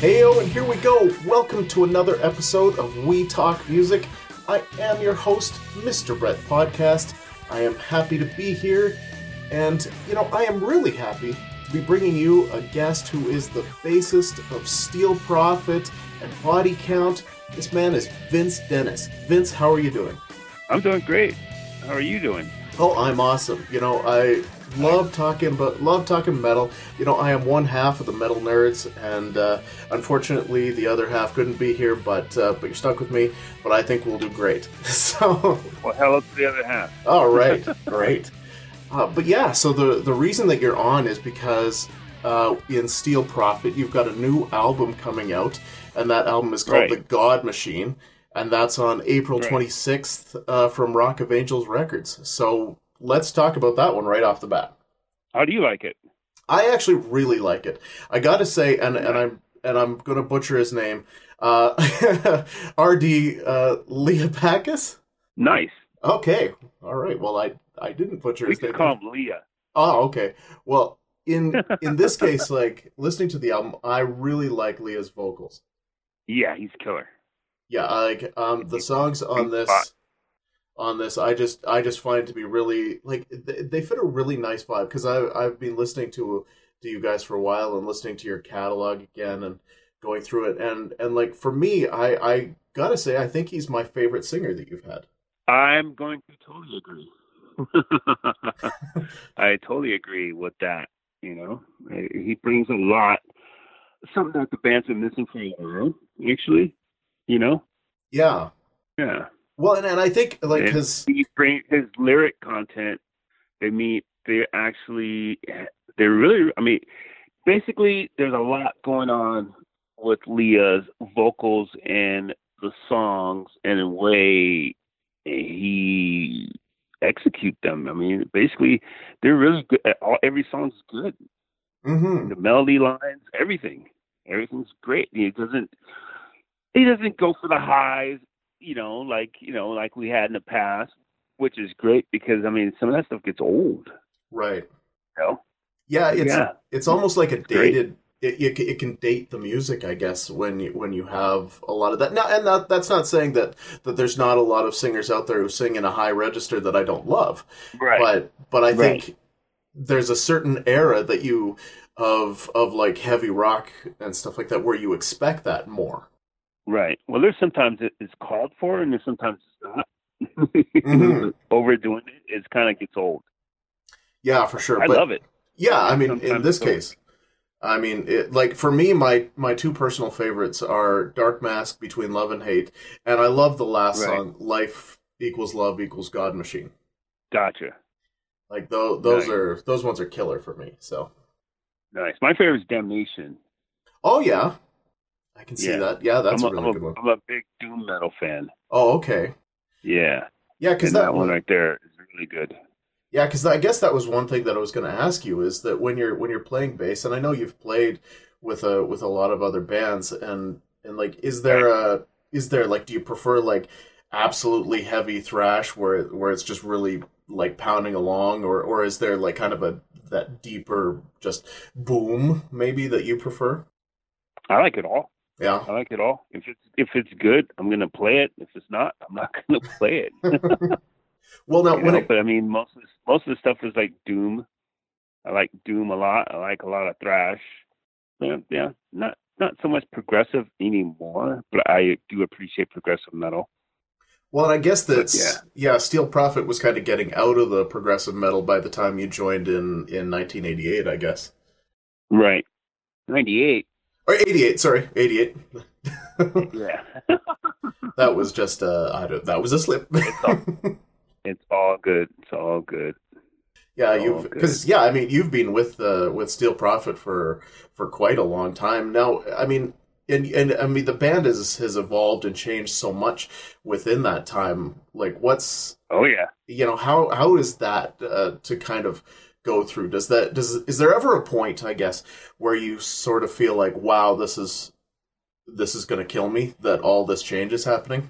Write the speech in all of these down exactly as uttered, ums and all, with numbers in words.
Heyo, and here we go. Welcome to another episode of We Talk Music. I am your host, Mister Brett Podcast. I am happy to be here, and, you know, I am really happy to be bringing you a guest who is the bassist of Steel Prophet and Body Count. This man is Vince Dennis. Vince, how are you doing? I'm doing great. How are you doing? Oh, I'm awesome. You know, I love talking about love talking metal. You know, I am one half of the Metal Nerds, and uh, unfortunately, the other half couldn't be here. But uh, but you're stuck with me. But I think we'll do great. So, well, hello to the other half. All right, great. Uh, but yeah, so the the reason that you're on is because uh, in Steel Prophet, you've got a new album coming out, and that album is called Right. The God Machine. And that's on April Right. twenty-sixth uh, from Rock of Angels Records. So let's talk about that one right off the bat. How do you like it? I actually really like it. I got to say, and, and I'm and I'm going to butcher his name, uh, R D uh, Leopakis? Nice. Okay, all right. Well, I I didn't butcher We his can name. call him Leah. Oh, okay. Well, in in this case, like listening to the album, I really like Leah's vocals. Yeah, he's killer. Yeah, I like um the songs on this Spot. on this. I just I just find it to be really like they, they fit a really nice vibe because I I've been listening to to you guys for a while and listening to your catalog again and going through it and and like for me, I I gotta say I think he's my favorite singer that you've had. I'm going to totally agree. I totally agree with that. You know, he brings a lot, something that the band's been missing for a while, actually. You know? Yeah. Yeah. Well, and, and I think like And his he bring his lyric content. They meet. They actually. They're really. I mean, basically, there's a lot going on with Leah's vocals and the songs and the way he execute them. I mean, basically, they're really good. All, every song's good. Mhm. The melody lines, everything, everything's great. He doesn't. He doesn't go for the highs, you know, like you know, like we had in the past, which is great because I mean, some of that stuff gets old. Right. You know? Yeah, it's Yeah. it's almost like a great. dated. It, it it can date the music, I guess, when you when you have a lot of that. Now, and that that's not saying that that there's not a lot of singers out there who sing in a high register that I don't love, Right. but but I Right. think there's a certain era that you of of like heavy rock and stuff like that where you expect that more. Right. Well, there's sometimes it- it's called for, and there's sometimes it's not. Mhm. Overdoing it, it kind of gets old. Yeah, for sure. I but love it. yeah, I mean, in Sometimes this so. case, I mean, it, like for me, my my two personal favorites are Dark Mask, Between Love and Hate, and I love the last Right. song, Life Equals Love Equals God Machine. Gotcha. Like those, those Nice. are those ones are killer for me. So, Nice. My favorite is Damnation. oh yeah, I can see Yeah. that. Yeah, that's I'm a a, really I'm good a, one. I'm a big doom metal fan. Oh, okay. Yeah. Yeah, because And that, that one one, right there is really good. yeah, because I guess that was one thing that I was going to ask you is that when you're when you're playing bass, and I know you've played with a with a lot of other bands, and and like, is there a is there like, do you prefer like absolutely heavy thrash where where it's just really like pounding along, or or is there like kind of a that deeper just boom maybe that you prefer? I like it all. Yeah. I like it all. If it's if it's good, I'm gonna play it. If it's not, I'm not gonna play it. Well, now You when know, it but I mean, most of this, most of the stuff is like doom. I like doom a lot. I like a lot of thrash. Yeah, yeah, not not so much progressive anymore, but I do appreciate progressive metal. well, and I guess But that's yeah, Steel Prophet was kind of getting out of the progressive metal by the time you joined in in nineteen eighty-eight, I guess. right, ninety-eight. Or eighty-eight, sorry, eighty-eight. Yeah, That was just uh I don't that was a slip. it's all it's all good. It's all good. Yeah, It's all you've good. because yeah, I mean you've been with uh with Steel Prophet for for quite a long time now. I mean, and and I mean the band has has evolved and changed so much within that time. Like, what's Oh yeah. you know how how is that uh, to kind of go through? Does that does is there ever a point, I guess, where you sort of feel like, wow, this is this is going to kill me that all this change is happening?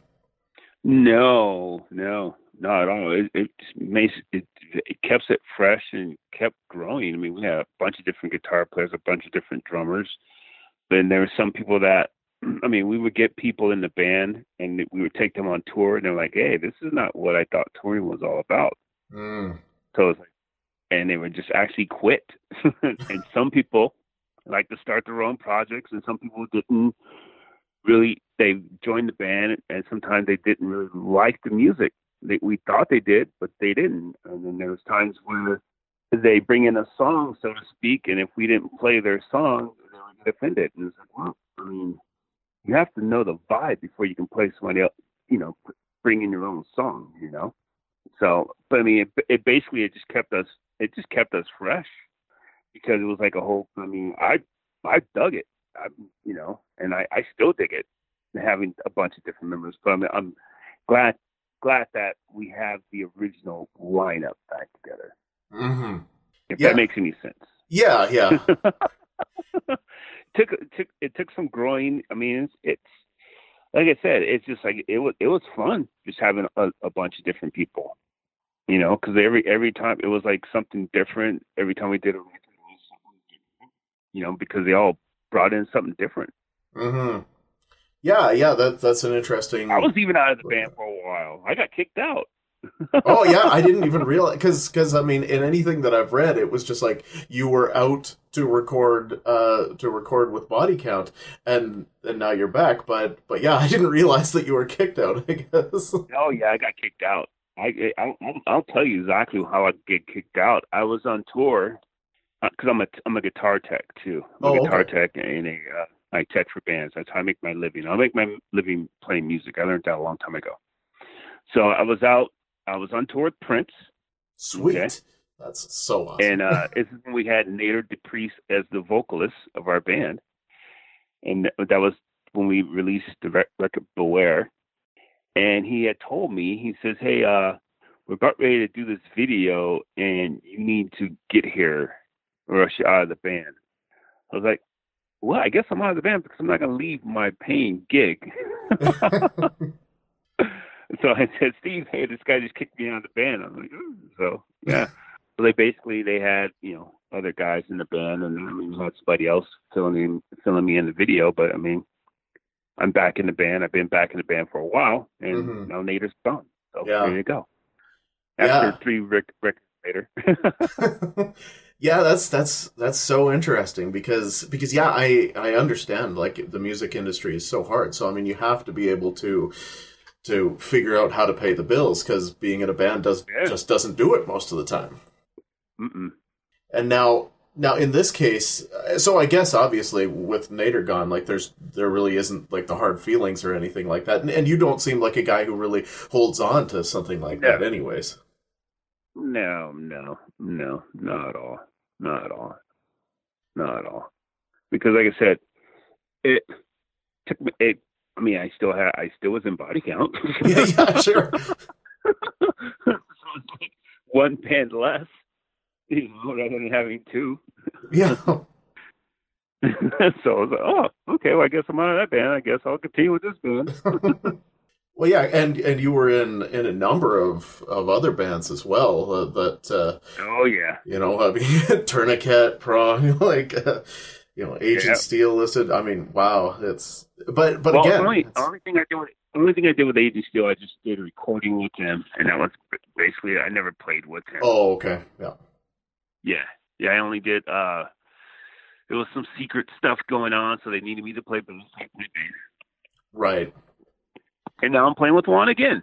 No, no, not at all. It, it just makes it, it kept it fresh and kept growing. I mean, we had a bunch of different guitar players, a bunch of different drummers. And there were some people that, I mean, we would get people in the band and we would take them on tour and they're like, hey, this is not what I thought touring was all about. Mm. So it's like, and they would just actually quit. And some people like to start their own projects and some people didn't really, they joined the band and sometimes they didn't really like the music. They, we thought they did, but they didn't. And then there was times where they bring in a song, so to speak, and if we didn't play their song, they would get offended. And it's like, well, I mean, you have to know the vibe before you can play somebody else, you know, bring in your own song, you know? So, but I mean, it, it basically, it just kept us, it just kept us fresh because it was like a whole, I mean, I, I dug it, I, you know, and I, I still dig it, having a bunch of different members, but I'm, I'm glad, glad that we have the original lineup back together. Mm-hmm. If yeah. that makes any sense. Yeah, yeah. it took it took it took some growing. I mean, it's, it's like I said, it's just like it was it was fun just having a, a bunch of different people, you know, because every every time it was like something different. Every time we did a record, it was something different, you know, because they all brought in something different. Mm-hmm. Yeah, yeah. That that's an interesting. I was even out of the band for a while. I got kicked out. Oh yeah, I didn't even realize because because I mean in anything that I've read, it was just like you were out to record uh to record with Body Count, and and now you're back. But but yeah, I didn't realize that you were kicked out. I guess. Oh yeah, I got kicked out. I I'll, I'll tell you exactly how I get kicked out. I was on tour because I'm a I'm a guitar tech too. I'm Oh, a guitar okay. tech and a uh, I tech for bands. That's how I make my living. I make my living playing music. I learned that a long time ago. So I was out. I was on tour with Prince. Sweet. Okay? That's so awesome. And uh, this is when we had Nader DePriest as the vocalist of our band. And that was when we released the record Beware. And he had told me, he says, hey, uh, we're about ready to do this video and you need to get here or else you're out of the band. I was like, well, I guess I'm out of the band because I'm not going to leave my paying gig. So I said, Steve, hey, this guy just kicked me out of the band. I'm like, oh. So, yeah. So they basically, they had, you know, other guys in the band, and I mean, we had somebody else filling in, filling me in the video. But I mean, I'm back in the band. I've been back in the band for a while, and Mm-hmm. now Nader's gone. So Yeah. there you go. After Yeah. three rec- records later. Yeah, that's that's that's so interesting because because yeah, I I understand like the music industry is so hard. So I mean, you have to be able to to figure out how to pay the bills because being in a band does Yeah. just doesn't do it most of the time. Mm-mm. And now now in this case, so I guess obviously with Nader gone, like there's there really isn't like the hard feelings or anything like that, and, and you don't seem like a guy who really holds on to something like No. that, anyways. No, no, no, not at all. Not at all. Not at all. Because like I said, it took me, it, I mean, I still had, I still was in Body Count. Yeah, yeah, sure. So it's like one band less, you know, rather than having two. Yeah. So I was like, oh, okay, well, I guess I'm out of that band. I guess I'll continue with this band. Well, yeah, and and you were in in a number of of other bands as well. Uh, that uh, Oh yeah, you know, I mean, Tourniquet, Prong, like uh, you know, Agent yeah. Steel listed. I mean, wow, it's but but Well, again, only it's- only thing I did with only thing I did with Agent Steel, I just did a recording with him, and that was basically I never played with him. oh, okay, yeah, Yeah, yeah, I only did. uh There was some secret stuff going on, so they needed me to play bass. I played bass. right. And now I'm playing with Juan again.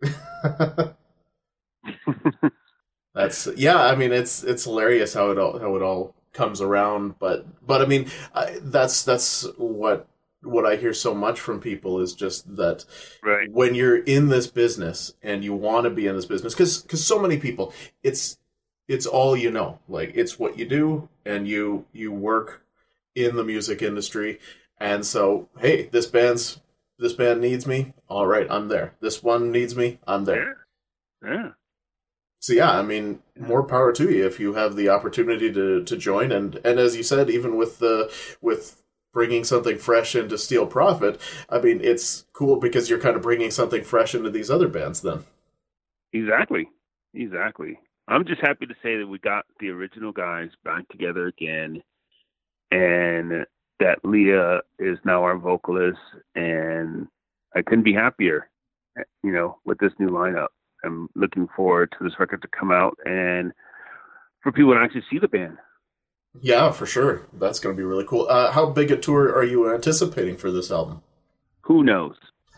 That's yeah. I mean, it's it's hilarious how it all how it all comes around. But but I mean, I, that's that's what what I hear so much from people is just that Right. when you're in this business and you want to be in this business, because because so many people, it's it's all you know. Like it's what you do, and you you work in the music industry, and so hey, this band's this band needs me. All right, I'm there. This one needs me. I'm there. Yeah. Yeah. So yeah, I mean, more power to you if you have the opportunity to, to join, and, and as you said, even with the with bringing something fresh into Steel Prophet, I mean, it's cool because you're kind of bringing something fresh into these other bands. Then Exactly. Exactly. I'm just happy to say that we got the original guys back together again, and that Leah is now our vocalist, and I couldn't be happier, you know, with this new lineup. I'm looking forward to this record to come out and for people to actually see the band. Yeah, for sure. That's going to be really cool. Uh, how big a tour are you anticipating for this album? Who knows?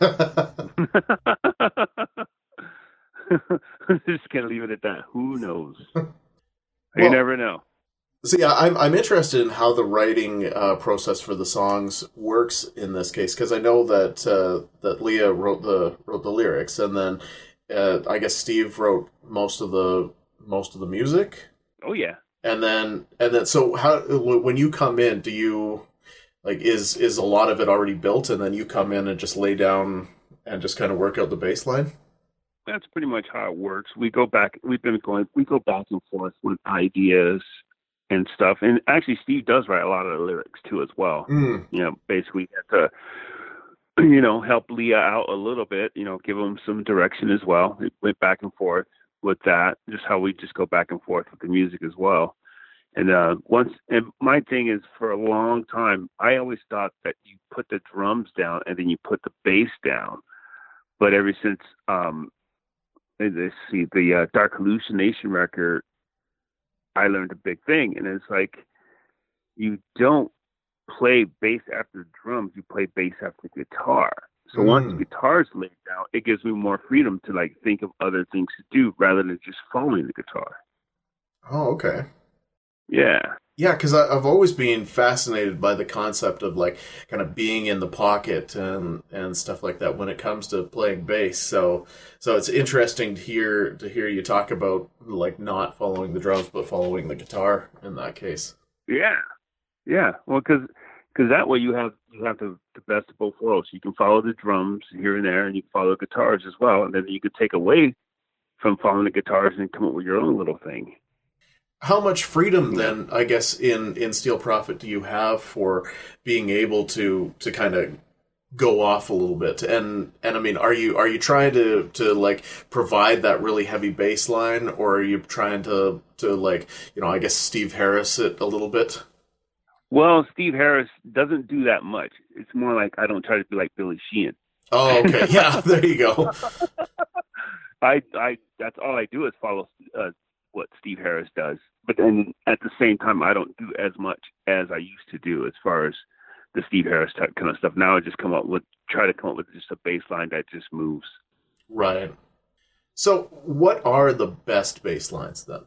Just gonna leave it at that. Who knows? Well, You never know. So yeah, I'm I'm interested in how the writing uh, process for the songs works in this case, because I know that uh, that Leah wrote the wrote the lyrics, and then uh, I guess Steve wrote most of the most of the music. Oh yeah. And then and then so how when you come in, do you like is is a lot of it already built, and then you come in and just lay down and just kind of work out the bass line? That's pretty much how it works. We go back. We've been going. We go back and forth with ideas and stuff. And actually, Steve does write a lot of the lyrics too, as well. Mm. You know, basically have to, you know, help Leah out a little bit. You know, give him some direction as well. It went back and forth with that. Just how we just go back and forth with the music as well. And uh, once, and my thing is, for a long time, I always thought that you put the drums down and then you put the bass down. But ever since, um, let's see, the uh, Dark Hallucination record, I learned a big thing, and it's like you don't play bass after drums, you play bass after guitar. So mm. once the guitar's laid down, it gives me more freedom to like think of other things to do rather than just following the guitar. Oh, okay. Yeah. Yeah, because I've always been fascinated by the concept of like kind of being in the pocket and and stuff like that when it comes to playing bass. So so it's interesting to hear to hear you talk about like not following the drums but following the guitar in that case. Yeah, yeah. Well, because because that way you have you have the, the best of both worlds. You can follow the drums here and there, and you can follow the guitars as well, and then you could take away from following the guitars and come up with your own little thing. How much freedom then, I guess, in, in Steel Prophet do you have for being able to to kind of go off a little bit? And and I mean, are you are you trying to, to like provide that really heavy bass line, or are you trying to to like, you know, I guess Steve Harris it a little bit? Well, Steve Harris doesn't do that much. It's more like I don't try to be like Billy Sheehan. Oh, okay. Yeah, there you go. I I that's all I do is follow uh, what Steve Harris does. But then at the same time, I don't do as much as I used to do as far as the Steve Harris type kind of stuff. Now I just come up with, try to come up with just a bass line that just moves. Right. So what are the best bass lines then?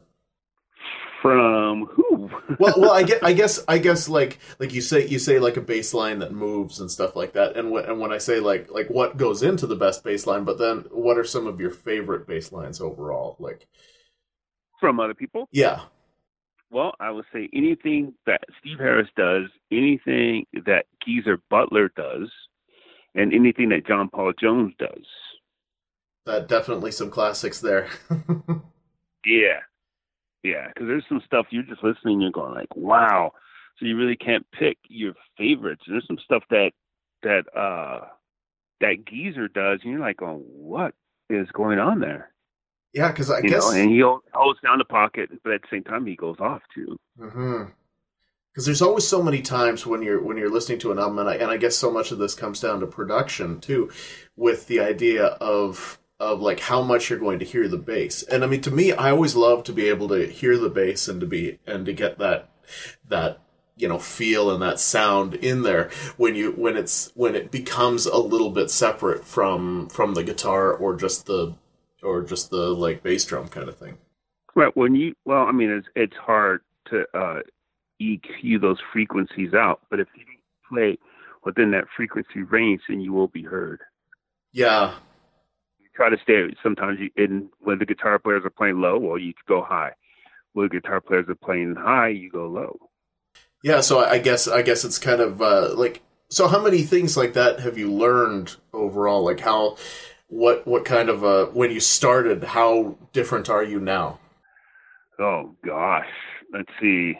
From who? well, well, I get, I guess, I guess, like, like you say, you say like a bass line that moves and stuff like that. And when, and when I say like, like what goes into the best bass line, but then what are some of your favorite bass lines overall? Like from other people? Yeah. Well, I would say anything that Steve Harris does, anything that Geezer Butler does, and anything that John Paul Jones does. Uh, definitely some classics there. Yeah. Yeah, because there's some stuff you're just listening and you're going like, wow. So you really can't pick your favorites. And there's some stuff that that uh, that Geezer does, and you're like, going, what is going on there? Yeah, because I you guess... know, and he holds down the pocket, but at the same time, he goes off, too. Mm-hmm. Because there's always so many times when you're when you're listening to an album, and I, and I guess so much of this comes down to production, too, with the idea of... of like how much you're going to hear the bass. And I mean, to me, I always love to be able to hear the bass and to be and to get that that you know feel and that sound in there when you when it's when it becomes a little bit separate from from the guitar or just the or just the like bass drum kind of thing. Right. When you well, I mean, it's it's hard to uh, E Q those frequencies out, but if you play within that frequency range, then you will be heard. Yeah. Try to stay. Sometimes you, in when the guitar players are playing low, well, you go high. When the guitar players are playing high, you go low. Yeah, so I guess I guess it's kind of uh, like so. How many things like that have you learned overall? Like how, what what kind of uh, when you started? How different are you now? Oh gosh, let's see.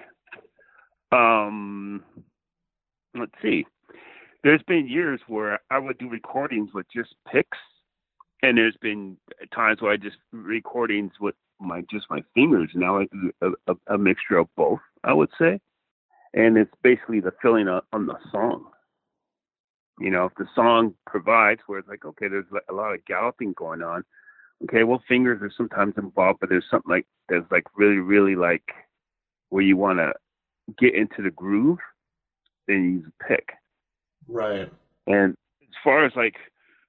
Um, let's see. There's been years where I would do recordings with just picks. And there's been times where I just recordings with my just my fingers. Now I do a, a, a mixture of both, I would say. and it's basically the feeling on, on the song. You know, if the song provides where it's like, okay, there's like a lot of galloping going on. Okay, well, fingers are sometimes involved, but there's something like there's like really, really like where you want to get into the groove, then you use a pick. Right. And as far as like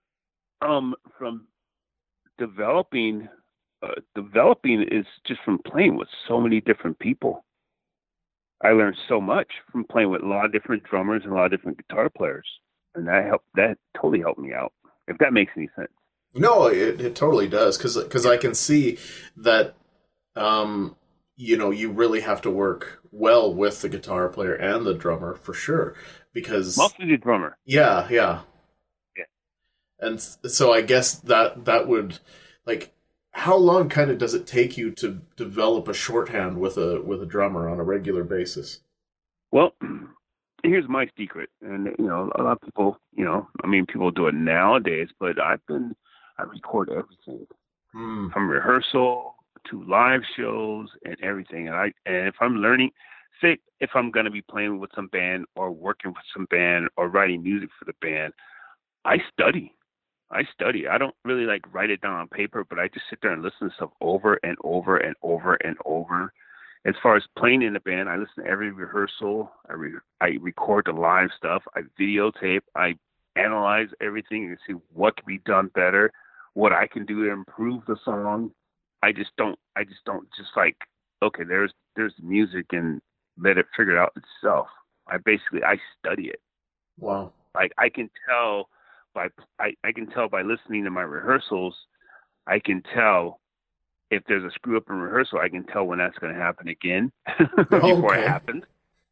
um from developing, uh, developing is just from playing with so many different people. I learned so much from playing with a lot of different drummers and a lot of different guitar players, and that helped. That totally helped me out. If that makes any sense. No, it, it totally does, because because I can see that, um, you know, you really have to work well with the guitar player and the drummer for sure, because mostly the drummer. Yeah, yeah, yeah. And so I guess that that would, like, how long kind of does it take you to develop a shorthand with a with a drummer on a regular basis? Well, here's my secret, and you know, a lot of people, you know, I mean, people do it nowadays, but I've been I record everything mm. from rehearsal to live shows and everything. And I and if I'm learning, say if I'm going to be playing with some band or working with some band or writing music for the band, I study. I study. I don't really like write it down on paper, but I just sit there and listen to stuff over and over and over and over. As far as playing in the band, I listen to every rehearsal. I re- I record the live stuff. I videotape. I analyze everything and see what can be done better, what I can do to improve the song. I just don't, I just don't just like, okay, there's, there's the music and let it figure it out itself. I basically, I study it. Wow. Like I can tell by, I, I can tell by listening to my rehearsals, I can tell if there's a screw up in rehearsal, I can tell when that's going to happen again before okay. it happens.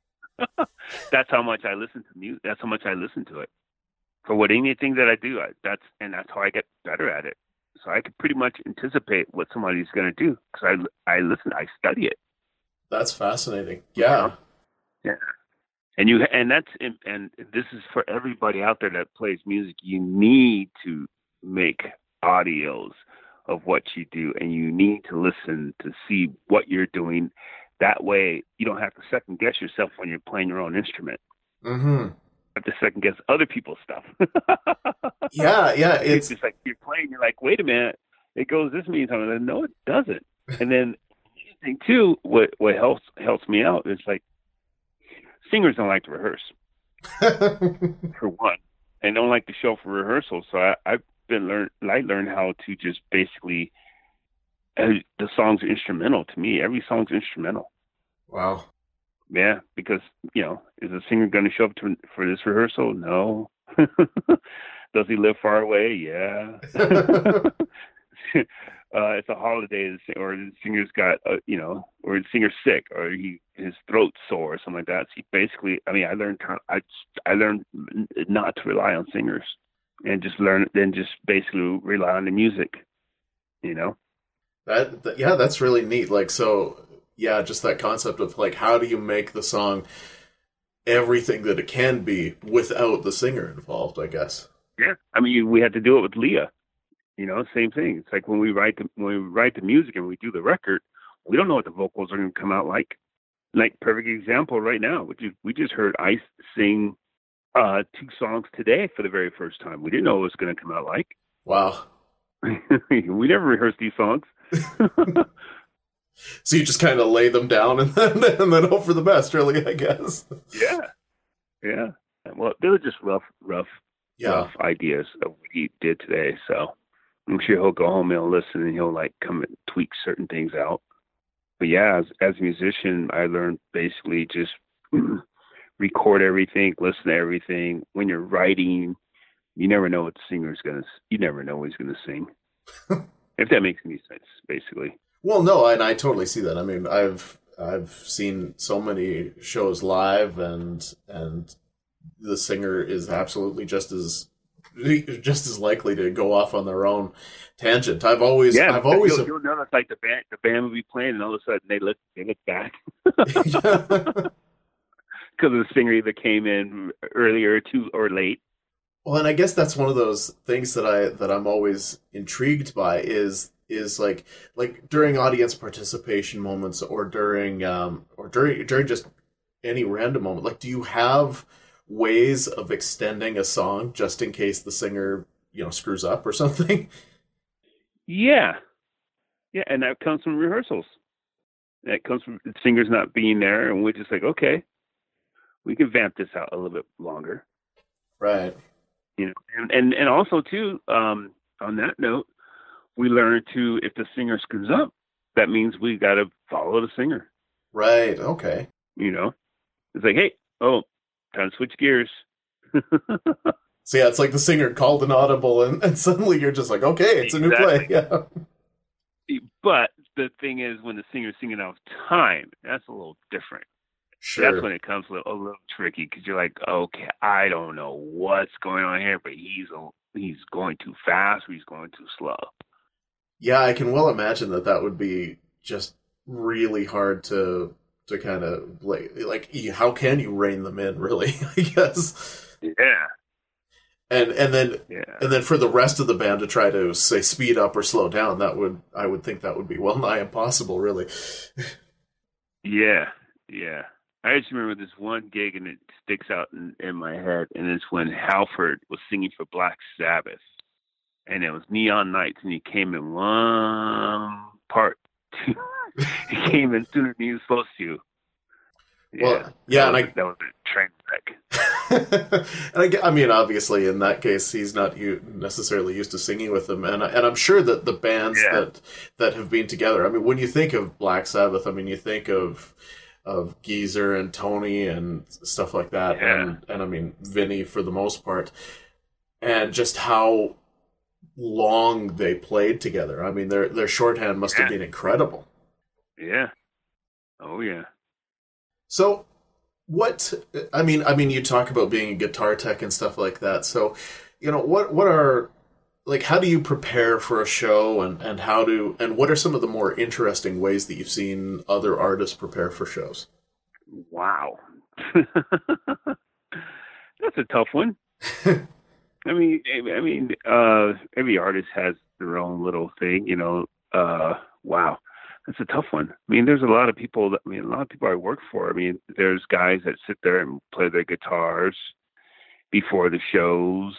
That's how much I listen to music. That's how much I listen to it. For what anything that I do, I, that's and that's how I get better at it. So I can pretty much anticipate what somebody's going to do because I I listen, I study it. That's fascinating. Yeah, yeah. And you and that's and, and this is for everybody out there that plays music. You need to make audios of what you do, and you need to listen to see what you're doing. That way, you don't have to second guess yourself when you're playing your own instrument. Mm-hmm. Have to second guess other people's stuff. yeah, yeah. It's, it's just like you're playing. You're like, wait a minute, it goes this many times. And no, it doesn't. And then thing too, what what helps helps me out is like singers don't like to rehearse for one, and don't like to show for rehearsal. So I, I've been learn. I learned how to just basically uh, the songs are instrumental to me. Every song's instrumental. Wow. Yeah, because, you know, is a singer going to show up to, for this rehearsal? No. Does he live far away? Yeah. uh, it's a holiday, or the singer's got, uh, you know, or the singer's sick, or he his throat's sore, or something like that. So basically, I mean, I learned I I learned not to rely on singers, and just learn, then just basically rely on the music. You know. That, that yeah, that's really neat. Like so. Yeah, just that concept of, like, how do you make the song everything that it can be without the singer involved, I guess. Yeah. I mean, we had to do it with Leah. You know, same thing. It's like when we write the, when we write the music and we do the record, we don't know what the vocals are going to come out like. Like, perfect example right now, we just, we just heard Ice sing uh, two songs today for the very first time. We didn't know what it was going to come out like. Wow. We never rehearsed these songs. So you just kind of lay them down and then and then hope for the best, really, I guess. Yeah, yeah. Well, they were just rough, rough, yeah. rough ideas of what he did today. So I'm sure he'll go home and he'll listen and he'll like come and tweak certain things out. But yeah, as, as a musician, I learned basically just record everything, listen to everything. When you're writing, you never know what the singer's gonna. You never know what he's gonna sing. If that makes any sense, basically. Well, no, and I totally see that. I mean, I've I've seen so many shows live, and and the singer is absolutely just as just as likely to go off on their own tangent. I've always, yeah, I've always. You'll, you'll notice like the band, the band will be playing, and all of a sudden they look, they look back because the singer either came in earlier, too, or late. Well, and I guess that's one of those things that I that I'm always intrigued by is. is like like during audience participation moments or during um or during during just any random moment? Like, do you have ways of extending a song just in case the singer, you know, screws up or something? Yeah, yeah, and that comes from rehearsals. That comes from the singers not being there, and we're just like, okay, we can vamp this out a little bit longer. Right. You know, and and, and also too, um, on that note, we learn to, if the singer screws up, that means we got to follow the singer. Right. Okay. You know, it's like, hey, oh, time to switch gears. So yeah, it's like the singer called an audible, and, and suddenly you're just like, okay, it's exactly. a new play. Yeah. But the thing is, when the singer's singing out of time, that's a little different. Sure. That's when it comes a little, a little tricky, because you're like, okay, I don't know what's going on here, but he's a, he's going too fast or he's going too slow. Yeah, I can well imagine that that would be just really hard to to kind of like like how can you rein them in, really? I guess. Yeah. And and then yeah. and then for the rest of the band to try to say speed up or slow down, that would I would think that would be well nigh impossible, really. Yeah, yeah. I just remember this one gig, and it sticks out in, in my head, and it's when Halford was singing for Black Sabbath, and it was Neon Nights, and he came in one part. He came in sooner than he was supposed to. Yeah, well, yeah, that and was, I that was a train wreck. and I, I mean, obviously, in that case, he's not u- necessarily used to singing with them, and and I'm sure that the bands yeah. that that have been together. I mean, when you think of Black Sabbath, I mean, you think of of Geezer and Tony and stuff like that, yeah. and and I mean Vinny for the most part, and just how long they played together. I mean, their their shorthand must yeah. have been incredible. Yeah. Oh yeah. So, what I mean, I mean, you talk about being a guitar tech and stuff like that. So, you know, what what are like, how do you prepare for a show, and, and how do and what are some of the more interesting ways that you've seen other artists prepare for shows? Wow, that's a tough one. I mean, I mean, uh, every artist has their own little thing, you know. Uh, wow. That's a tough one. I mean, there's a lot of people that, I mean, a lot of people I work for. I mean, there's guys that sit there and play their guitars before the shows,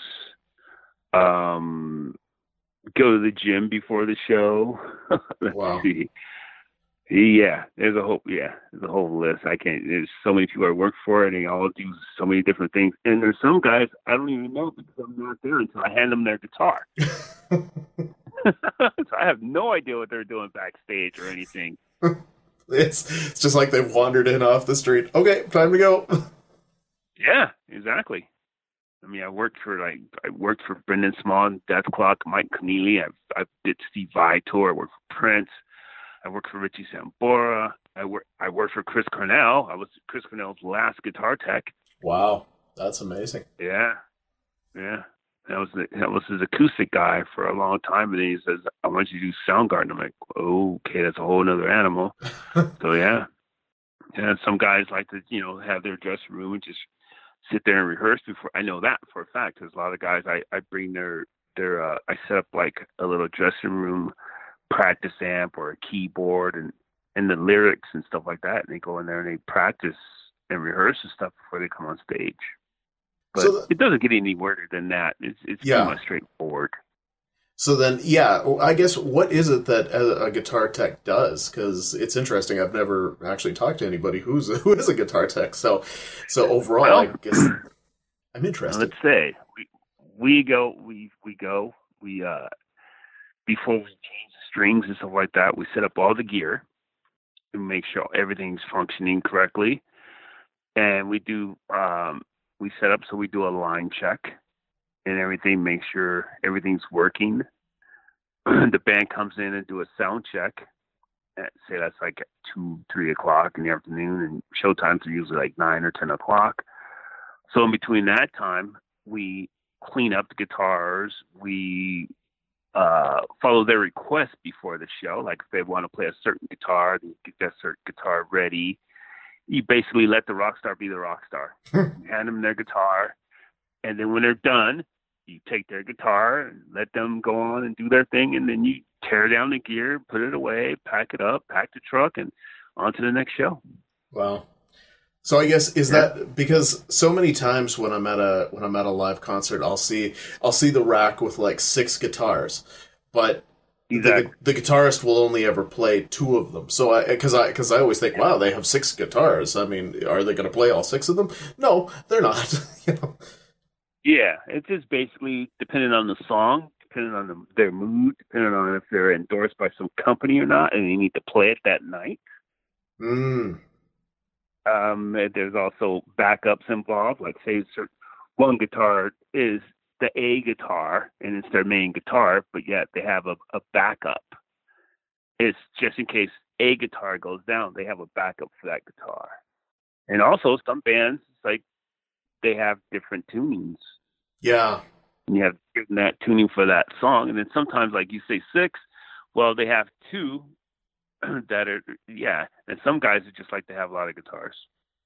um, go to the gym before the show. Let's Wow. see. Yeah, there's a whole, yeah, there's a whole list. I can't, there's so many people I work for, and they all do so many different things. And there's some guys I don't even know because I'm not there until I hand them their guitar. So I have no idea what they're doing backstage or anything. It's it's just like they've wandered in off the street. Okay, time to go. Yeah, exactly. I mean, I worked for like I worked for Brendan Small and Death Clock, Mike Keneally. I I did Steve Vai tour. I worked for Prince. I worked for Richie Sambora. I work I worked for Chris Cornell. I was Chris Cornell's last guitar tech. Wow, that's amazing. Yeah, yeah. That was the, that was his acoustic guy for a long time, and then he says, "I want you to do Soundgarden." I'm like, "Okay, that's a whole other animal." So yeah, yeah. Some guys like to, you know, have their dressing room and just sit there and rehearse before. I know that for a fact because a lot of guys, I, I bring their their uh, I set up like a little dressing room practice amp or a keyboard and and the lyrics and stuff like that, and they go in there and they practice and rehearse and stuff before they come on stage. But so the, it doesn't get any weirder than that. It's it's yeah. pretty much straightforward. So then, yeah, I guess what is it that a, a guitar tech does? Because it's interesting. I've never actually talked to anybody who's who is a guitar tech. So, so overall, well, I guess I'm interested. Let's say we we go we we go we uh before we change the strings and stuff like that, we set up all the gear and make sure everything's functioning correctly, and we do um. We set up so we do a line check and everything, make sure everything's working. The band comes in and do a sound check. At, say that's like at two, three o'clock in the afternoon, and show times are usually like nine or ten o'clock. So in between that time, we clean up the guitars. We uh, follow their request before the show. Like if they want to play a certain guitar, they get that certain guitar ready. You basically let the rock star be the rock star. Hand them their guitar, and then when they're done, you take their guitar and let them go on and do their thing, and then you tear down the gear, put it away, pack it up, pack the truck, and on to the next show. Wow. So I guess is Yeah, that because so many times when I'm at a when I'm at a live concert, I'll see I'll see the rack with like six guitars, but the gu- exactly. the guitarist will only ever play two of them. So I because I because I always think, Yeah. wow, they have six guitars. I mean, are they going to play all six of them? No, they're not. you know? Yeah, it's just basically depending on the song, depending on the, their mood, depending on if they're endorsed by some company or not, and they need to play it that night. Mm, Um, and there's also backups involved. Like say, cer- one guitar is the A guitar, and it's their main guitar, but yet they have a, a backup. It's just in case a guitar goes down, they have a backup for that guitar. And also, some bands like they have different tunings. yeah. And you have given that tuning for that song, and then sometimes, like you say, six. Well, they have two that are yeah, and some guys would just like to have a lot of guitars.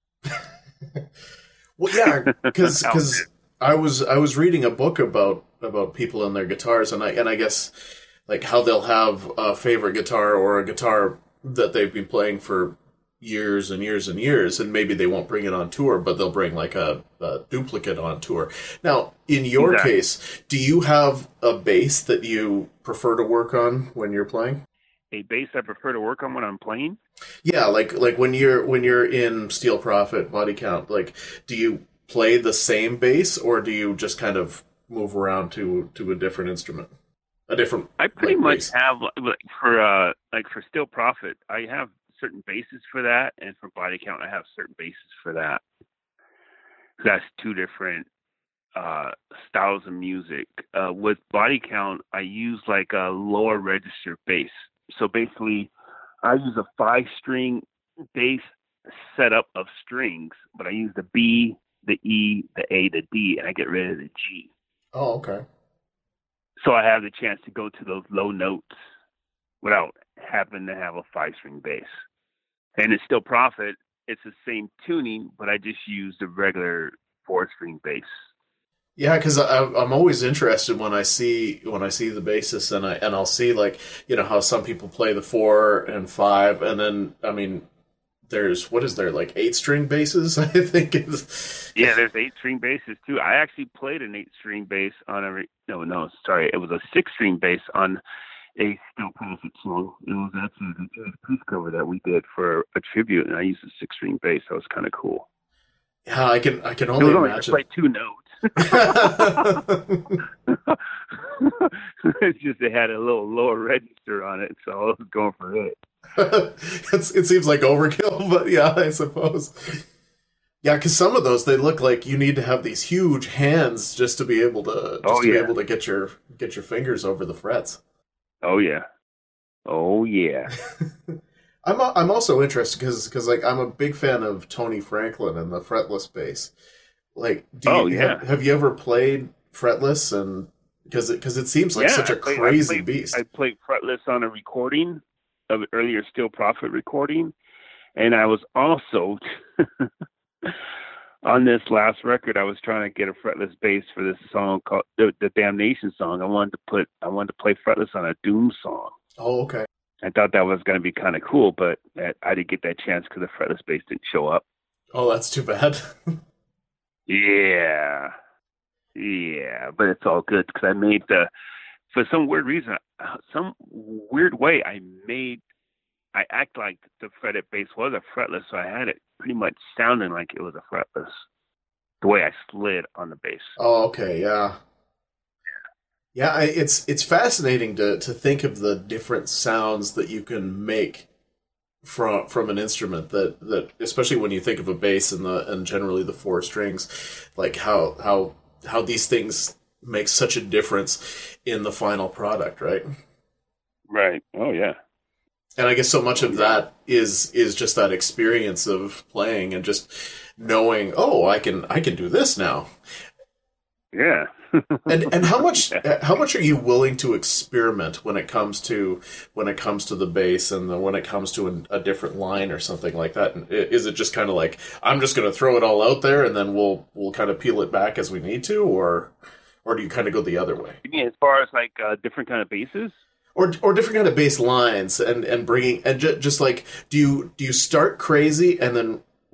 Well, yeah, because Out because I was I was reading a book about about people and their guitars, and I and I guess like how they'll have a favorite guitar or a guitar that they've been playing for years and years and years, and maybe they won't bring it on tour, but they'll bring like a, a duplicate on tour. Now, in your exactly. case, do you have a bass that you prefer to work on when you're playing? A bass I prefer to work on when I'm playing. Yeah, like like when you're when you're in Steel Prophet Body Count, like do you play the same bass or do you just kind of move around to to a different instrument, a different I pretty like much bass? have like for uh like for Still Profit, I have certain bases for that, and for Body Count, I have certain bases for that. That's two different uh styles of music. Uh, with Body Count, I use like a lower register bass. So basically, I use a five string bass setup of strings, but I use the B, the E, the A, the D, and I get rid of the G. Oh, okay. So I have the chance to go to those low notes without having to have a five string bass. And it's Still Profit. It's the same tuning, but I just use the regular four string bass. Yeah, because I'm always interested when I see when I see the bassist, and I and I'll see like you know how some people play the four and five, and then I mean there's what is there like eight string basses I think is Yeah, there's eight string basses too. I actually played an eight string bass on a re- no no sorry it was a six string bass on a Still Profit song. It was actually the Judas Priest cover that we did for a tribute, and I used a six string bass. That was kind of cool. yeah I can I can It only was only just imagine. like two notes. It's just it had a little lower register on it, so I was going for it. it's, it seems like overkill, but yeah, I suppose. Yeah, because some of those they look like you need to have these huge hands just to be able to just Oh to be yeah, able to get your get your fingers over the frets. oh yeah, oh yeah. I'm a, I'm also interested because because like I'm a big fan of Tony Franklin and the fretless bass. Like, do Oh you have yeah, have you ever played fretless? And because it, because it seems like yeah. such I a played, I crazy played, beast. I played fretless on a recording of an earlier Still Profit recording, and I was also on this last record. I was trying to get a fretless bass for this song called the, the Damnation song. I wanted to put, I wanted to play fretless on a Doom song. Oh, okay. I thought that was going to be kind of cool, but I didn't get that chance because the fretless bass didn't show up. Oh, that's too bad. Yeah, yeah, but it's all good because I made the, for some weird reason, some weird way, I made, I act like the fretted bass was a fretless, so I had it pretty much sounding like it was a fretless, the way I slid on the bass. Oh, okay, yeah. Yeah, I, it's it's fascinating to to think of the different sounds that you can make from from an instrument that that especially when you think of a bass and the and generally the four strings, like how how how these things make such a difference in the final product, right? Right. Oh yeah. And I guess so much of that is is just that experience of playing and just knowing, oh, I can I can do this now. Yeah. And and how much Yeah. how much are you willing to experiment when it comes to when it comes to the bass and then when it comes to a, a different line or something like that? And i- is it just kind of like I'm just going to throw it all out there and then we'll we'll kind of peel it back as we need to, or or do you kind of go the other way, You mean as far as like uh, different kind of basses? or or different kind of bass lines and and bringing and ju- just like do you do you start crazy and then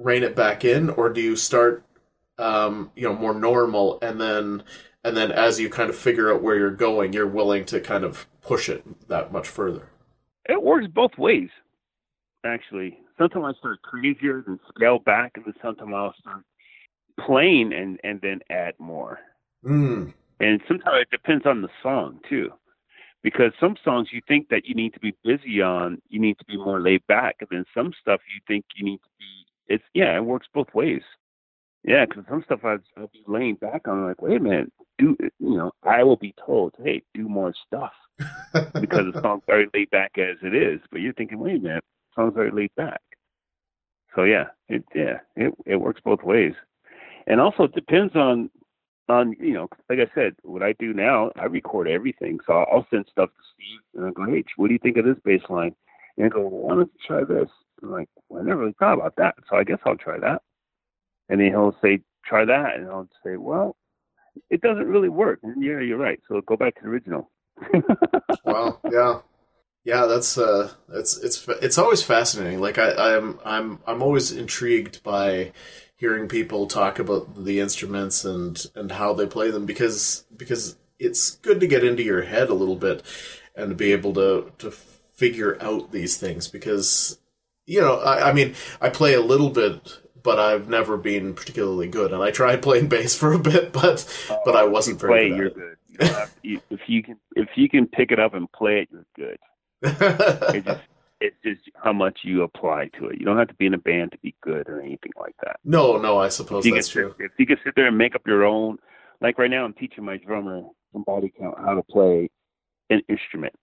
rein it back in, or do you start um, you know, more normal, and then and then as you kind of figure out where you're going, you're willing to kind of push it that much further? It works both ways, actually. Sometimes I start crazier and scale back, and then sometimes I'll start playing and, and then add more. Mm. And sometimes it depends on the song, too. Because some songs you think that you need to be busy on, you need to be more laid back. And then some stuff you think you need to be, it's, yeah, it works both ways. Yeah, because some stuff I'd, I'll be laying back on, like, wait a minute, do, you know, I will be told, hey, do more stuff. Because the song's very laid back as it is. But you're thinking, wait a minute, the song's very laid back. So yeah, it, yeah, it, it works both ways. And also it depends on, on, you know, like I said, what I do now, I record everything. So I'll send stuff to Steve and I go, hey, what do you think of this bass line? And I go, well, why don't you try this? I'm like, well, I never really thought about that. So I guess I'll try that. And then he'll say, try that. And I'll say, well, it doesn't really work. And yeah, you're right. So go back to the original. Wow. Yeah. Yeah. That's, uh, it's, it's, it's always fascinating. Like I, I'm, I'm, I'm always intrigued by hearing people talk about the instruments and, and how they play them, because, because it's good to get into your head a little bit and to be able to, to figure out these things, because, you know, I, I mean, I play a little bit, but I've never been particularly good. And I tried playing bass for a bit, but uh, but I wasn't you very play, good. You're at good. You have to, you, if you can, if you can pick it up and play it, you're good. It's just, it's just how much you apply to it. You don't have to be in a band to be good or anything like that. No, no, I suppose that's sit, true. If you can sit there and make up your own, like right now, I'm teaching my drummer from Body Count how to play an instrument.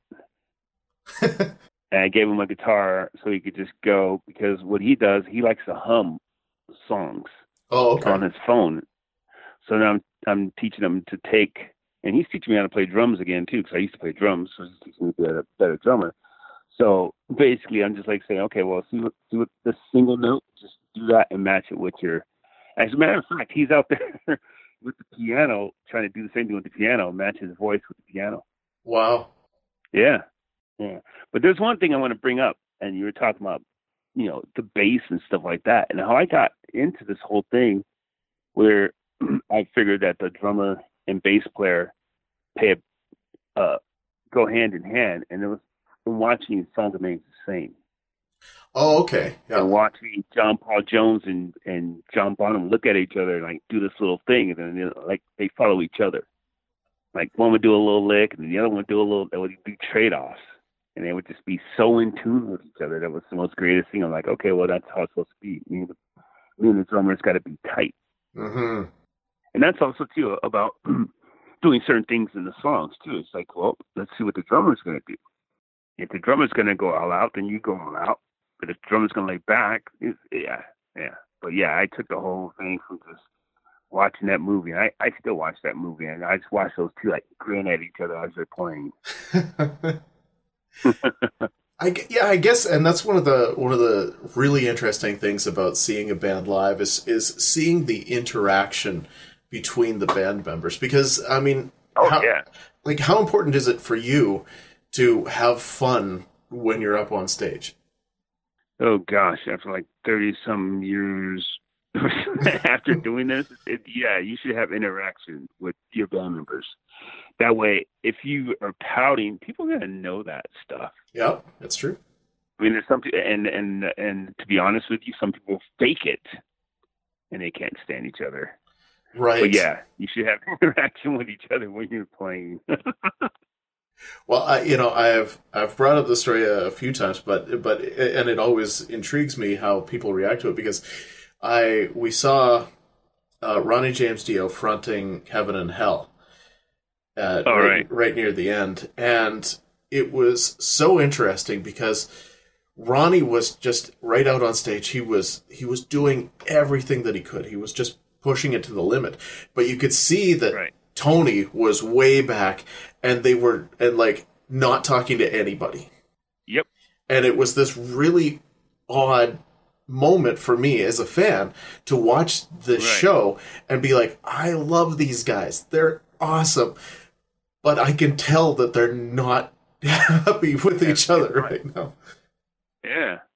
And I gave him a guitar so he could just go, because what he does, he likes to hum songs oh, okay. on his phone. So now I'm I'm teaching him to take, and he's teaching me how to play drums again too, because I used to play drums, so he's teaching me to be a better drummer. So basically, I'm just like saying, okay, well, see what see what the single note, just do that and match it with your. As a matter of fact, he's out there with the piano trying to do the same thing with the piano, match his voice with the piano. Wow. Yeah, yeah. But there's one thing I want to bring up, and you were talking about, you know, the bass and stuff like that, and how I got into this whole thing where I figured that the drummer and bass player pay a, uh, go hand in hand, and it was watching Song Remains the Same. Oh, okay. Yeah. And watching John Paul Jones and, and John Bonham look at each other and like do this little thing, and then you know, like they follow each other. Like one would do a little lick, and the other one would do a little. They would do trade offs. And they would just be so in tune with each other. That was the most greatest thing. I'm like, okay, well, that's how it's supposed to be. Me and the, me and the drummer's got to be tight. Mm-hmm. And that's also, too, about doing certain things in the songs, too. It's like, well, let's see what the drummer's going to do. If the drummer's going to go all out, then you go all out. But if the drummer's going to lay back, it's, yeah, yeah. But, yeah, I took the whole thing from just watching that movie. I, I still watch that movie. And I just watch those two, like, grin at each other as they're playing. I, yeah, I guess, and that's one of the one of the really interesting things about seeing a band live is is seeing the interaction between the band members. Because I mean, oh how, yeah, like how important is it for you to have fun when you're up on stage? Oh gosh, after like thirty some years after doing this, it, yeah, you should have interaction with your band members. That way, if you are pouting, people are gonna know that stuff. Yeah, that's true. I mean, there's some people, and and and to be honest with you, some people fake it, and they can't stand each other. Right. But yeah, you should have interaction with each other when you're playing. Well, I, you know, I've I've brought up the story a, a few times, but but and it always intrigues me how people react to it, because I we saw uh, Ronnie James Dio fronting Heaven and Hell. Uh, oh, right, right. right near the end. And it was so interesting because Ronnie was just right out on stage. He was he was doing everything that he could. He was just pushing it to the limit. But you could see that right. Tony was way back, and they were and like not talking to anybody. Yep. And it was this really odd moment for me as a fan to watch the right. show and be like, I love these guys. They're awesome. But I can tell that they're not happy with That's each other right. right now. Yeah.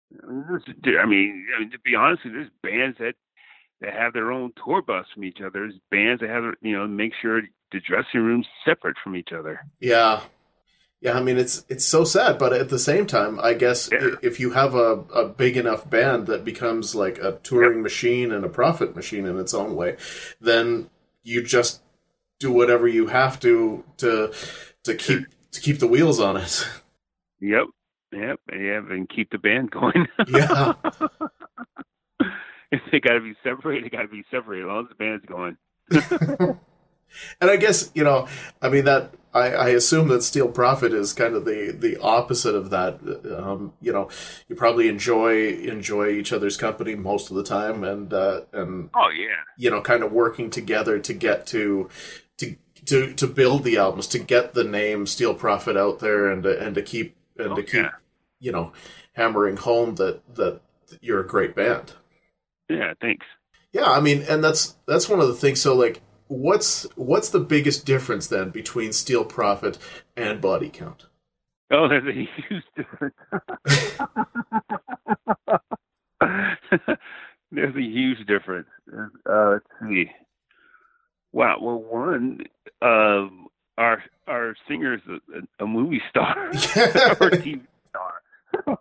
I mean, there's- I mean, I mean, to be honest, with you, there's bands that that have their own tour bus from each other. There's bands that have, you know, make sure the dressing room's separate from each other. Yeah. Yeah, I mean it's it's so sad, but at the same time, I guess Yeah. if you have a, a big enough band that becomes like a touring Yep. machine and a profit machine in its own way, then you just do whatever you have to to to keep to keep the wheels on it. Yep. Yep. Yeah, and keep the band going. Yeah. If they got to be separated, they got to be separated. As long as the band's going. And I guess, you know, I mean that I, I assume that Steel Profit is kind of the, the opposite of that. Um, you know, you probably enjoy enjoy each other's company most of the time, and uh, and Oh yeah. you know, kind of working together to get to to to to build the albums, to get the name Steel Profit out there, and to, and to keep and Oh, to keep yeah. you know hammering home that that you're a great band. Yeah. Thanks. Yeah, I mean, and that's that's one of the things. So, like, what's what's the biggest difference then between Steel Profit and Body Count? Oh, there's a huge difference. There's a huge difference. Uh, let's see. Wow. Well, one, uh, our our singer's a, a movie star or a T V star.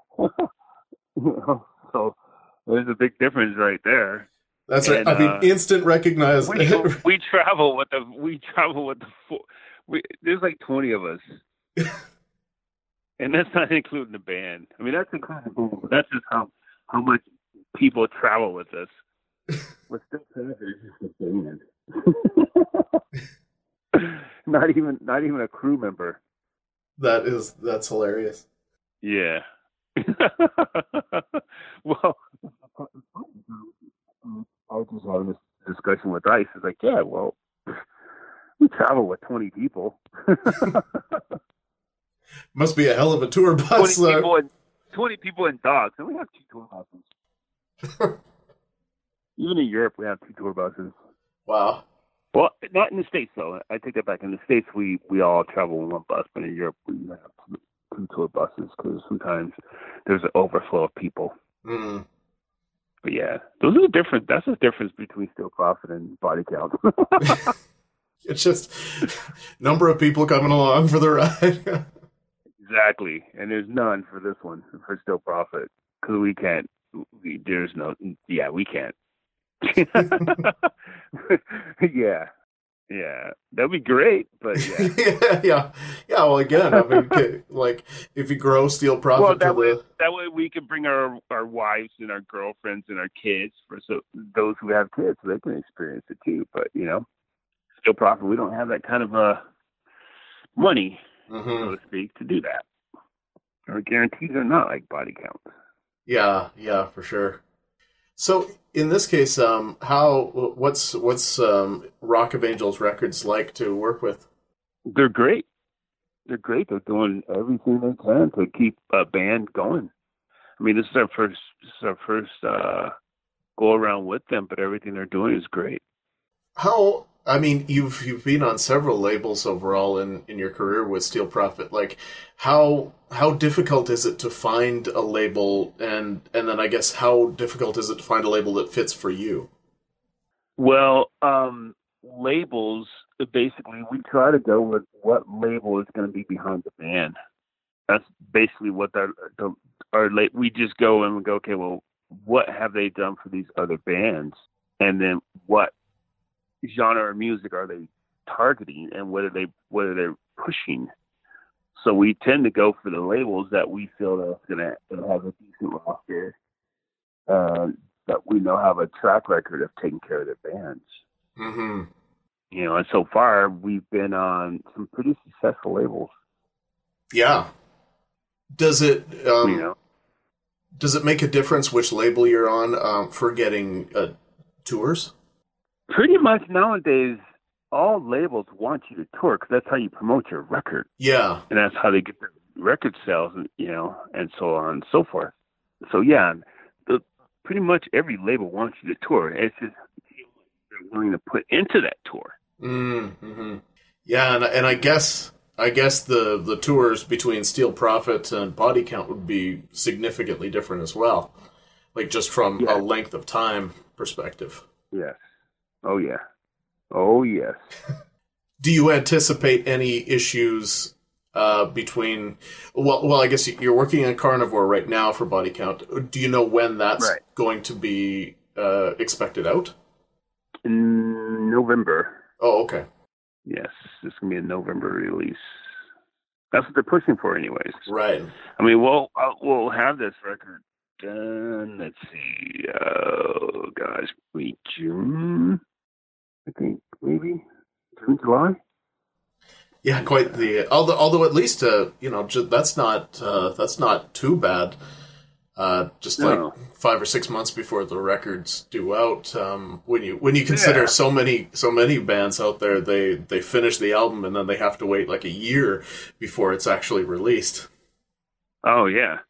So there's a big difference right there. That's right. And, I mean, uh, instant recognize. We we travel with the we travel with the four, we there's like twenty of us, and that's not including the band. I mean, that's including the band, but that's just how how much people travel with us. We're still just a band. Not even not even a crew member. That is that's hilarious. Yeah. Well, I was just having this discussion with Ice. It's like, yeah, well, we travel with twenty people. Must be a hell of a tour bus. twenty uh, people and twenty people and dogs, and we have two tour buses. Even in Europe, we have two tour buses. Wow. Well, not in the States though. I take that back. In the States, we we all travel in one bus, but in Europe, we have two, two tour buses because sometimes there's an overflow of people. Mm. But yeah, those are the different. That's the difference between Steel Profit and Body Count. It's just number of people coming along for the ride. Exactly, and there's none for this one for Steel Profit because we can't. We, there's no. Yeah, we can't. yeah, yeah, that'd be great, but yeah. yeah, yeah, yeah. Well, again, I mean, ca- like if you grow Steel Profit Well, to that way, the that way we can bring our our wives and our girlfriends and our kids for so those who have kids, so they can experience it too. But you know, Steel Profit, we don't have that kind of uh money, mm-hmm. so to speak, to do that. Our guarantees are not like Body Count. Yeah, yeah, for sure. So in this case, um, how what's what's um, Rock of Angels Records like to work with? They're great. They're great. They're doing everything they can to keep a band going. I mean, this is our first this is our first uh, go around with them, but everything they're doing is great. How? I mean, you've you've been on several labels overall in, in your career with Steel Profit. Like, how how difficult is it to find a label, and and then I guess how difficult is it to find a label that fits for you? Well, um, labels, basically, we try to go with what label is going to be behind the band. That's basically what our, the, our la- we just go and we go, okay, well, what have they done for these other bands? And then what genre of music are they targeting, and what are they, what are they pushing? So we tend to go for the labels that we feel that's going to have a decent roster, uh, that we know have a track record of taking care of their bands. Mm-hmm. You know, and so far we've been on some pretty successful labels. Yeah. Does it um, You know, does it make a difference which label you're on um, for getting uh, tours? pretty much nowadays, all labels want you to tour because that's how you promote your record, Yeah. and that's how they get their record sales, and you know, and so on and so forth. So yeah, the, pretty much every label wants you to tour. It's just they're willing to put into that tour. Mm-hmm. Yeah, and and I guess I guess the the tours between Steel Prophet and Body Count would be significantly different as well, like just from a Yeah. length of time perspective. Yes. Oh yeah. Oh yes. Do you anticipate any issues uh, between? Well, well, I guess you're working on Carnivore right now for Body Count. Do you know when that's Right. going to be uh, expected out? In November. Oh, okay. Yes, this is gonna be a November release. That's what they're pushing for, anyways. Right. I mean, we'll uh, we'll have this record done. Let's see. Oh gosh, wait, June. I think maybe June, July. Yeah, quite the. Although, although at least uh, you know, ju- that's not uh, that's not too bad. Uh, just No. like five or six months before the record's due out. Um, when you when you consider Yeah. so many so many bands out there, they they finish the album and then they have to wait like a year before it's actually released. Oh yeah.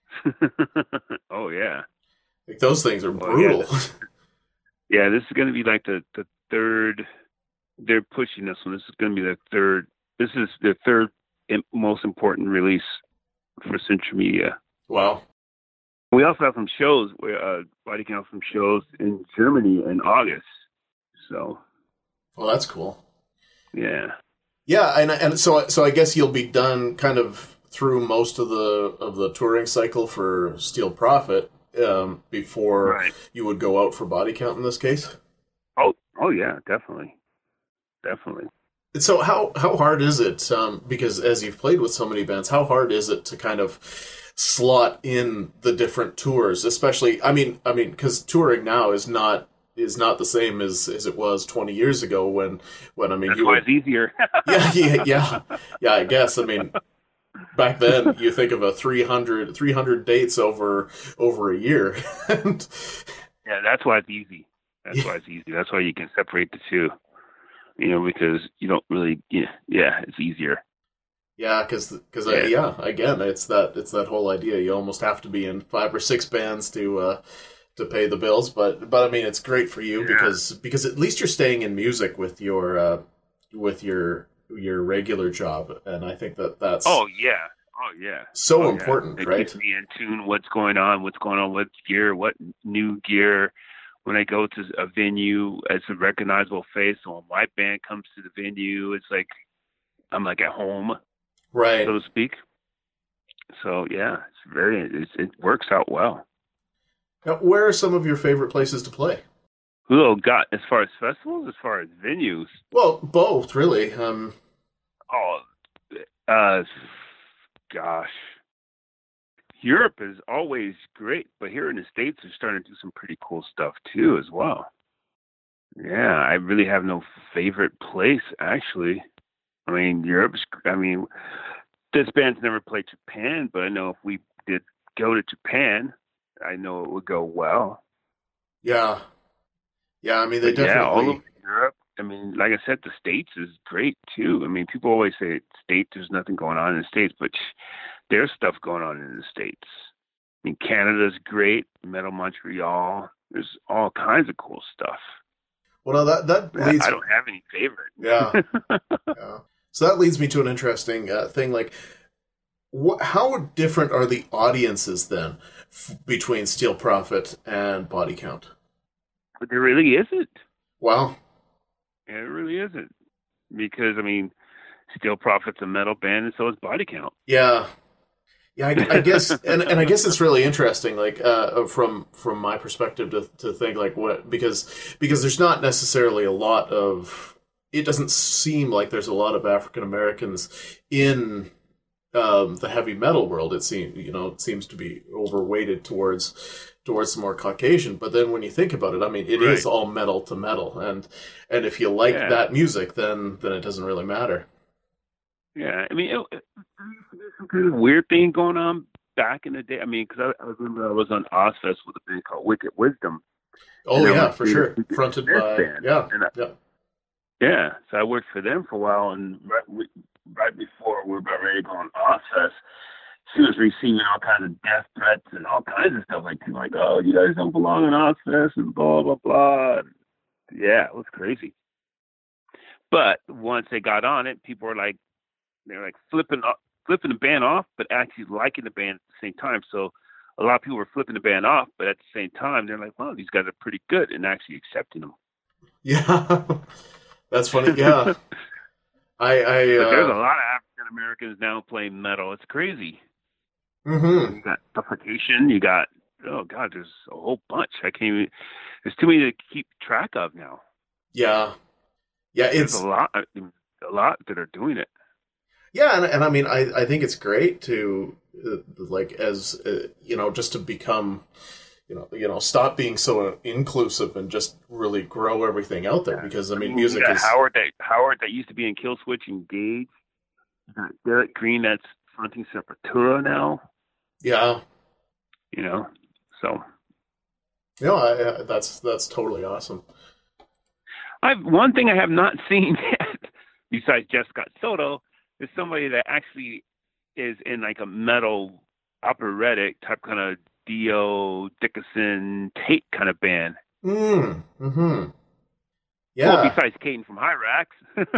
Oh yeah. Like those things are Oh, brutal. yeah. Yeah, this is going to be like the the third. They're pushing this one. This is going to be the third. This is the third im- most important release for Central Media. Wow. We also have some shows where uh, Body Count some shows in Germany in August. So Well, that's cool. yeah. Yeah, and and so so I guess you'll be done kind of through most of the of the touring cycle for Steel Prophet um, before Right. you would go out for Body Count in this case. Oh oh yeah, definitely, definitely. And so how how hard is it? Um, because as you've played with so many bands, how hard is it to kind of slot in the different tours? Especially, I mean, I mean, because touring now is not is not the same as, as it was twenty years ago when when I mean That's you why would, it's easier. yeah yeah yeah yeah I guess I mean back then you think of a three hundred, three hundred dates over over a year. And, Yeah, that's why it's easy. That's why it's easy. That's why you can separate the two. You know, because you don't really. Yeah, yeah, it's easier. yeah, because because Yeah. yeah, again, it's that it's that whole idea. You almost have to be in five or six bands to uh, to pay the bills. But but I mean, it's great for you Yeah. because because at least you're staying in music with your uh, with your your regular job, and I think that that's Oh yeah. Oh yeah. so Oh, important, yeah. It right? keeps me in tune. What's going on? What's going on with gear? What new gear? When I go to a venue, it's a recognizable face. So when my band comes to the venue, it's like I'm like at home, Right. so to speak. So yeah, it's very. It's, it works out well. Now, where are some of your favorite places to play? Oh God, as far as festivals, as far as venues, Well, both really. Um, oh, uh, gosh, Europe is always great, but here in the States, they're starting to do some pretty cool stuff too, as well. Yeah, I really have no favorite place actually. I mean, Europe's. I mean, this band's never played Japan, but I know if we did go to Japan, I know it would go well. yeah, yeah. I mean, they But yeah, all definitely. over Europe. I mean, like I said, the States is great too. I mean, people always say States, there's nothing going on in the States, but there's stuff going on in the States. I mean, Canada's great, Metal Montreal. There's all kinds of cool stuff. Well, no, that that Yeah, leads. I don't have any favorite. Yeah. Yeah. So that leads me to an interesting uh, thing. Like, wh- how different are the audiences then f- between Steel Prophet and Body Count? But there really isn't. Wow. Yeah, it really isn't. Because, I mean, Steel Prophet's a metal band, and so is Body Count. Yeah. Yeah, I, I guess, and, and I guess it's really interesting, like uh, from from my perspective, to to think like what because because there's not necessarily a lot of. It doesn't seem like there's a lot of African Americans in um, the heavy metal world. It seems you know it seems to be overweighted towards towards the more Caucasian. But then when you think about it, I mean, it is Right. all metal to metal, and and if you like Yeah. that music, then then it doesn't really matter. Yeah, I mean, it, it, there's some kind of weird thing going on back in the day. I mean, because I, I remember I was on Ozfest with a band called Wicked Wisdom. Oh And I yeah, was for seeing sure. Wicked Fronted Smith by band. yeah And I, yeah. yeah, so I worked for them for a while, and right, we, right before we were about ready to go on Ozfest, she was receiving all kinds of death threats and all kinds of stuff. Like, people like, oh, you guys don't belong in Ozfest and blah, blah, blah. And yeah, it was crazy. But once they got on it, people were like, they're like flipping up, flipping the band off, but actually liking the band at the same time. So a lot of people were flipping the band off, but at the same time, they're like, "Wow, these guys are pretty good," and actually accepting them. Yeah, that's funny. Yeah, I, I but there's uh, a lot of African Americans now playing metal. It's crazy. mm-hmm. You got Suffocation. You got oh god, there's a whole bunch. I can't even. There's too many to keep track of now. Yeah, yeah, There's it's a lot, a lot that are doing it. yeah, and, and I mean, I, I think it's great to uh, like as uh, you know, just to become, you know, you know, stop being so inclusive and just really grow everything out there. Yeah. Because I I mean, mean, music you got is Howard that Howard that used to be in Killswitch Engage. You got Derek Green that's fronting Sepultura now. yeah, You know, so you know, I, I, that's that's totally awesome. I've one thing I have not seen yet, besides Jeff Scott Soto, is somebody that actually is in like a metal operatic type kind of Dio Dickinson Tate kind of band. Mm, mm-hmm. Yeah. Well, besides Caden from Hyrax.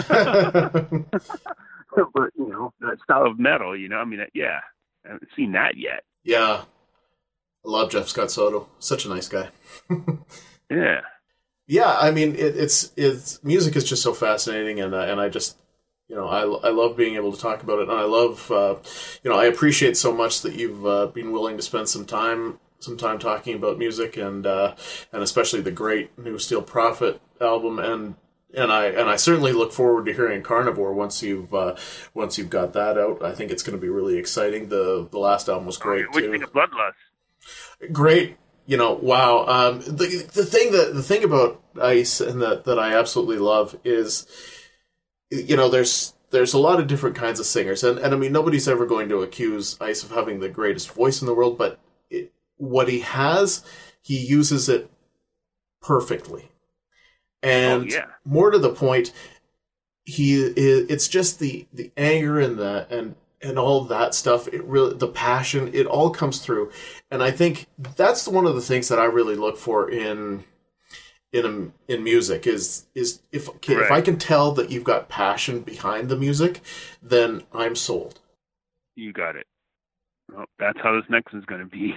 But, you know, that style of metal, you know, I mean, yeah, I haven't seen that yet. Yeah. I love Jeff Scott Soto. Such a nice guy. Yeah. Yeah, I mean, it, it's it's music is just so fascinating, and uh, and I just, you know, I, I love being able to talk about it, and I love, uh, you know, I appreciate so much that you've uh, been willing to spend some time some time talking about music, and uh, and especially the great new Steel Prophet album, and and I and I certainly look forward to hearing Carnivore once you've uh, once you've got that out. I think it's going to be really exciting. The the last album was great What do you too. think of Bloodlust? Great. You know, wow. Um, the the thing that the thing about Ice and that, that I absolutely love is, you know, there's there's a lot of different kinds of singers, and, and I mean, nobody's ever going to accuse Ice of having the greatest voice in the world, but it, what he has, he uses it perfectly, and oh, yeah. more to the point, he it's just the the anger and the and. and all that stuff, it really, the passion, it all comes through. And I think that's one of the things that I really look for in in in music is is if right. if I can tell that you've got passion behind the music, then I'm sold. You got it. Well, that's how this next one's going to be.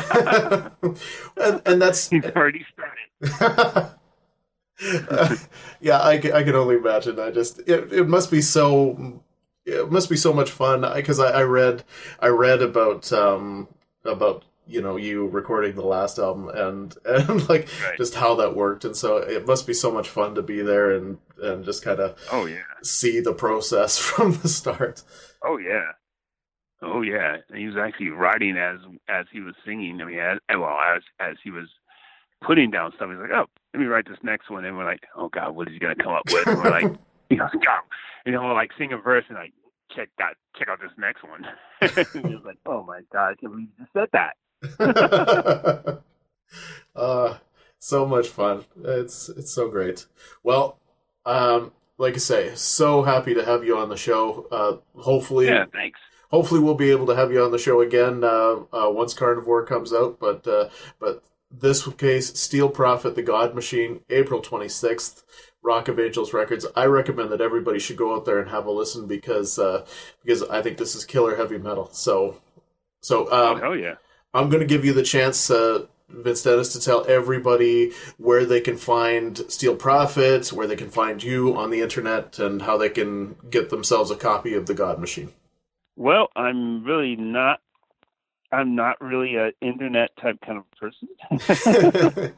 and, and that's he's already started. uh, yeah, I, I can only imagine. I just it, it must be so. It must be so much fun because I, I read I read about um, about you know you recording the last album and and like right. just how that worked, and so it must be so much fun to be there and and just kind of oh yeah see the process from the start. Oh yeah, oh yeah. He was actually writing as as he was singing. I mean, as, well as as he was putting down stuff, he's like, oh, let me write this next one, and we're like, oh god, what is he gonna come up with? And we're like. You know, you know, like sing a verse and like check that, check out this next one. He was like, "Oh my god, I can't believe you just said that." uh, so much fun. It's it's so great. Well, um, like I say, so happy to have you on the show. Uh, hopefully, yeah, thanks. Hopefully, we'll be able to have you on the show again uh, uh, once Carnivore comes out. But uh, but this case, Steel Prophet, the God Machine, April twenty-sixth. Rock of Angels Records. I recommend that everybody should go out there and have a listen because uh, because I think this is killer heavy metal. So so um, oh, hell yeah! I'm going to give you the chance, uh, Vince Dennis, to tell everybody where they can find Steel Prophet, where they can find you on the internet, and how they can get themselves a copy of the God Machine. Well, I'm really not. I'm not really an internet type kind of person.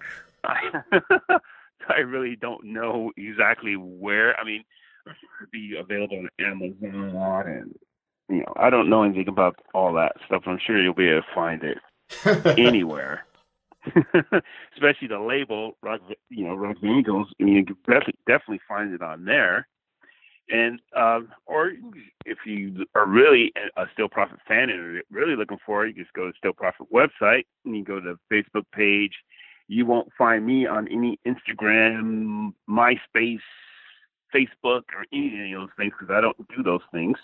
I really don't know exactly where. I mean, it'd be available on Amazon, and you know, I don't know anything about all that stuff. I'm sure you'll be able to find it anywhere, especially the label, Rock, you know, Rock of Angels. I mean, you can definitely, definitely find it on there. And um, or if you are really a Steel Prophet fan and really looking for it, you just go to the Steel Prophet website and you go to the Facebook page. You won't find me on any Instagram, MySpace, Facebook, or any of those things because I don't do those things.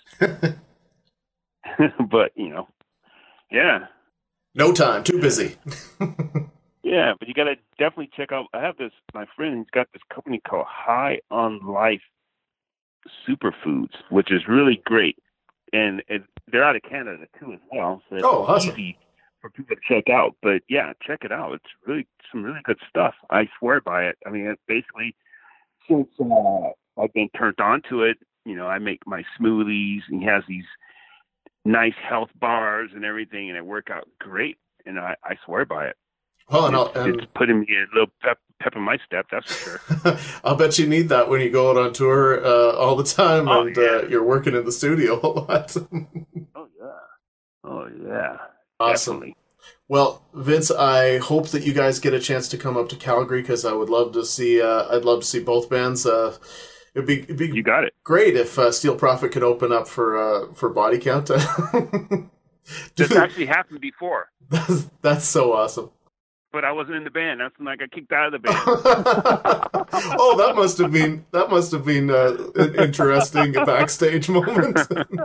But, you know, yeah. No time. Too busy. Yeah, but you got to definitely check out. I have this, my friend, he's got this company called High on Life Superfoods, which is really great. and it, they're out of Canada too as well. So it's Oh, awesome. easy for people to check out. But yeah, check it out. It's really some really good stuff. I swear by it. I mean, it basically since uh, I've been turned on to it, you know, I make my smoothies, and he has these nice health bars and everything, and it work out great. And I, I swear by it. Well, and, it's, I'll, and it's putting me a little pep, pep in my step, that's for sure. I'll bet you need that when you go out on tour uh, all the time, oh, and yeah. uh, you're working in the studio a lot. oh yeah, oh yeah, Awesome. Definitely. Well, Vince, I hope that you guys get a chance to come up to Calgary, because I would love to see. Uh, I'd love to see both bands. Uh, it'd be it'd be you got it. Great if uh, Steel Prophet could open up for uh, for Body Count. This actually happened before. That's, that's so awesome. But I wasn't in the band. That's when I got kicked out of the band. Oh, that must have been that must have been uh, an interesting backstage moment.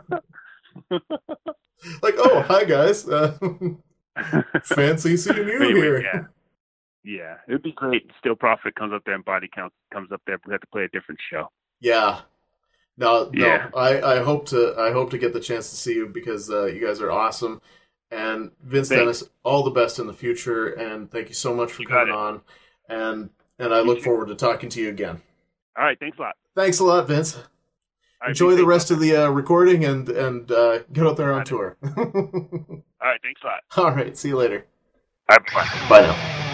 Like, oh, hi guys, uh, fancy seeing you anyway, here. Yeah, yeah, it'd be great. Steel Prophet comes up there and Body Count comes up there. We have to play a different show. Yeah. No, no. Yeah. I, I hope to I hope to get the chance to see you, because uh, you guys are awesome. And Vince Thanks. Dennis, all the best in the future, and thank you so much for You got coming it. on. And and I You look too. forward to talking to you again. All right, thanks a lot. Thanks a lot, Vince. All right, Enjoy be the safe rest out of the uh, recording, and and uh, get out there on Got it. tour. there. All right, thanks a lot. All right, see you later. All right, bye. Bye now.